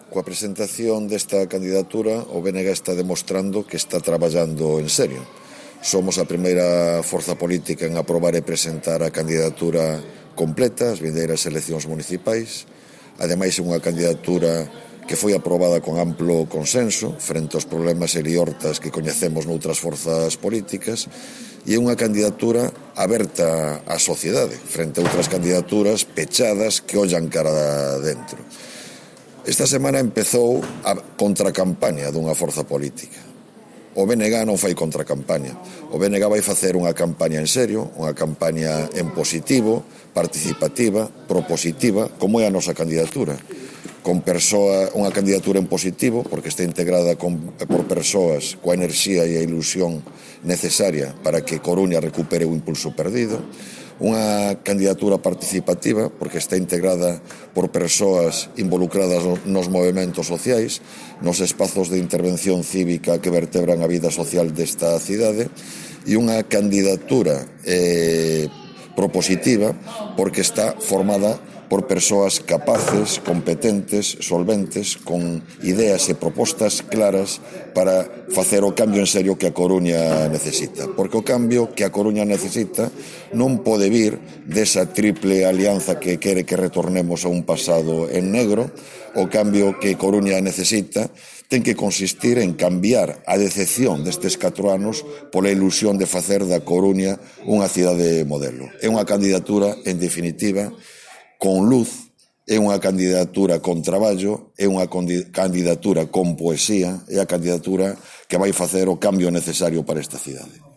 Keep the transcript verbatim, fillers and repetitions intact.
Coa presentación desta candidatura, o B N G está demostrando que está traballando en serio. Somos a primeira forza política en aprobar e presentar a candidatura completa ás vindeiras eleccións municipais. Ademais, é unha candidatura que foi aprobada con amplo consenso frente aos problemas e liortas que coñecemos noutras forzas políticas, e é unha candidatura aberta á sociedade frente a outras candidaturas pechadas que ollan cara dentro. Esta semana empezou a contracampaña dunha forza política. O B N G non fai contracampaña. O B N G vai facer unha campaña en serio, unha campaña en positivo, participativa, propositiva, como é a nosa candidatura. Con persoa, unha candidatura en positivo, porque está integrada con, por persoas coa enerxía e a ilusión necesaria para que Coruña recupere o impulso perdido. Unha candidatura participativa, porque está integrada por persoas involucradas nos movementos sociais, nos espazos de intervención cívica que vertebran a vida social desta cidade, e unha candidatura eh, propositiva, porque está formada por persoas capaces, competentes, solventes, con ideas e propostas claras para facer o cambio en serio que a Coruña necesita. Porque o cambio que a Coruña necesita non pode vir desa triple alianza que quere que retornemos a un pasado en negro. O cambio que Coruña necesita ten que consistir en cambiar a decepción destes catro anos pola ilusión de facer da Coruña unha cidade modelo. É unha candidatura, en definitiva, con luz, é unha candidatura con traballo, é unha candidatura con poesía, é a candidatura que vai facer o cambio necesario para esta cidade.